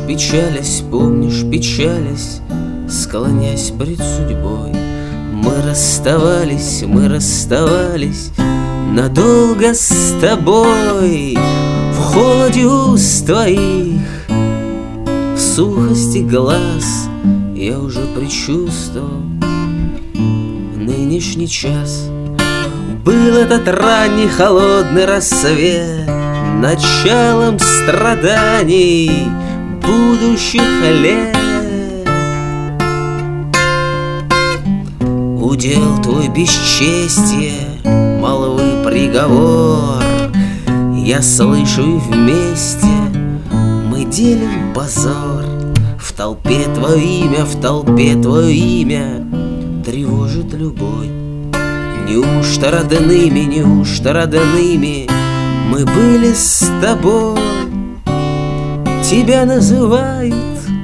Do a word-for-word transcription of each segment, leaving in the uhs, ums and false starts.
печалясь, помнишь, печалясь, склонясь пред судьбой. Мы расставались, мы расставались надолго с тобой. В холоде уст твоих, в сухости глаз я уже предчувствовал нынешний час. Был этот ранний холодный рассвет началом страданий будущих лет. Удел твой бесчестье, молвы приговор, я слышу, и вместе мы делим позор. В толпе твое имя, в толпе твое имя тревожит любой. Неужто родными, неужто родными мы были с тобой? Тебя называют,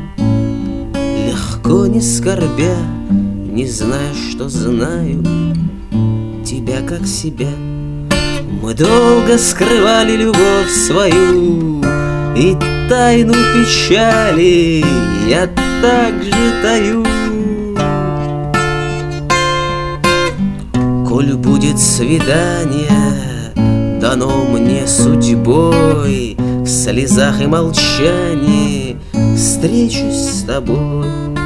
легко не скорбя, не зная, что знаю тебя как себя. Мы долго скрывали любовь свою, и тайну печали я также таю. Коль будет свидание дано мне судьбой, в слезах и молчании встречусь с тобой.